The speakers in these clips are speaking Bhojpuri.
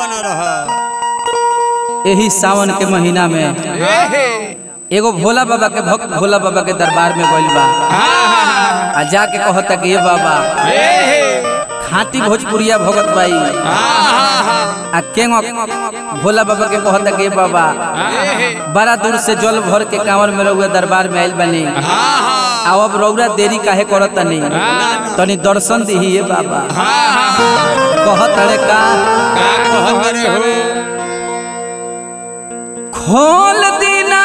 बना रहा। यही सावन के महीना में एगो भोला बाबा के भक्त भोला बाबा के दरबार में गइल बा। आ जाके कहता कि ये बाबा खाती भोजपुरिया भगत बाई। आ केंगो भोला बाबा के कहता कि ये बाबा बड़ा दूर से जल भर के कांवर में रउआ दरबार में आइल बनी। अब रउरा देरी काहे करत तनी तनी दर्शन दिही ये बाबा। कहत रे का कहत रे हो खोल दीना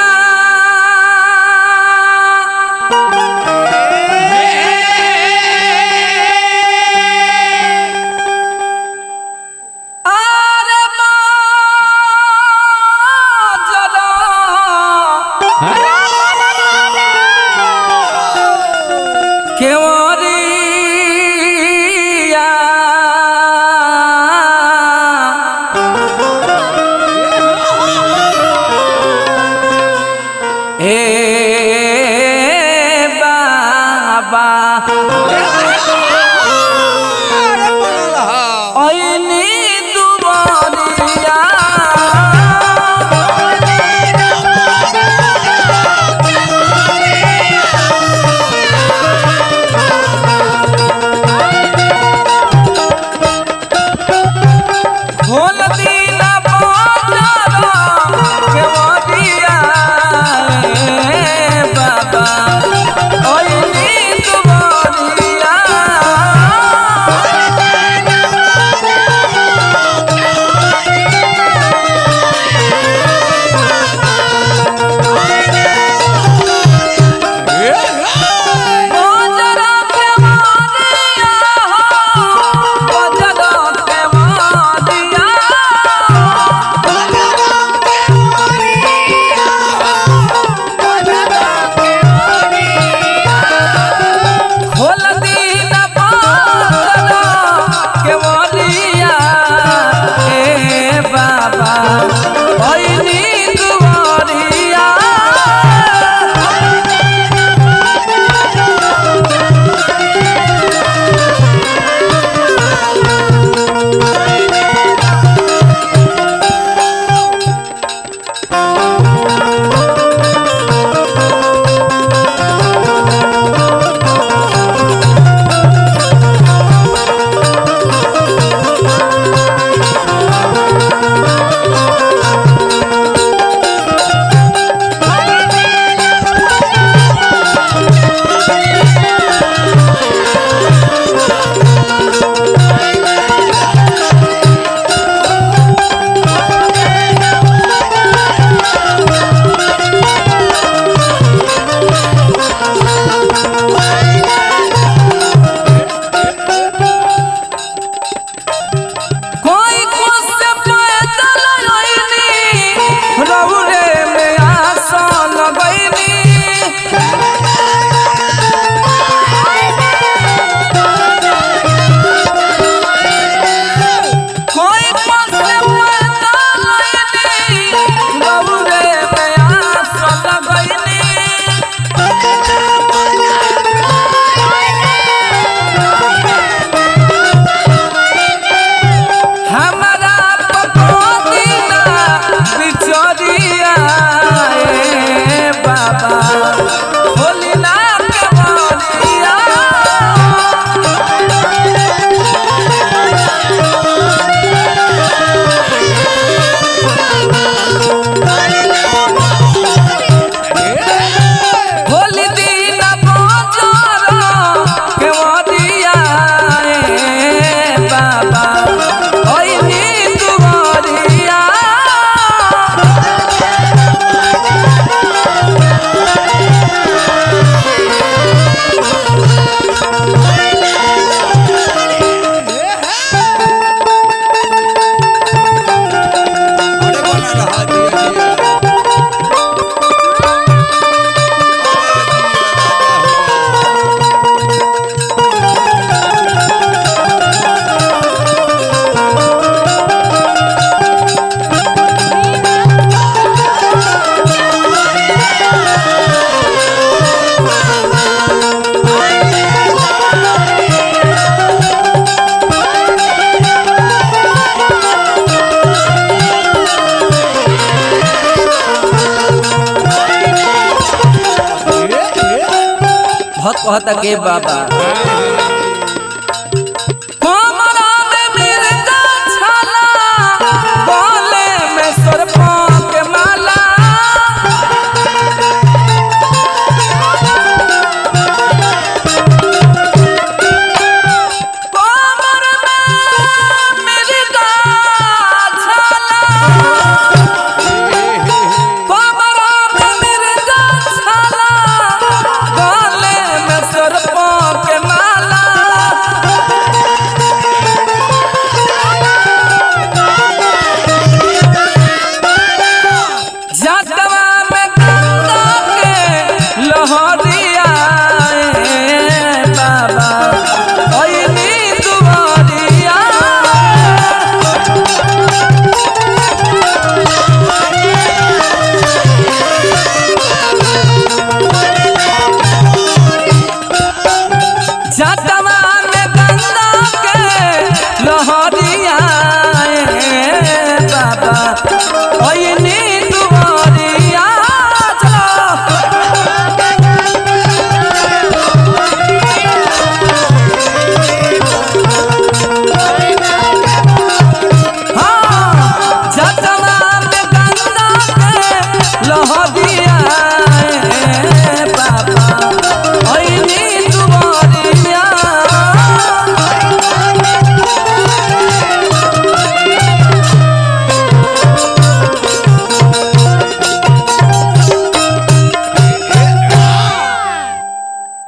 कहता के बाबा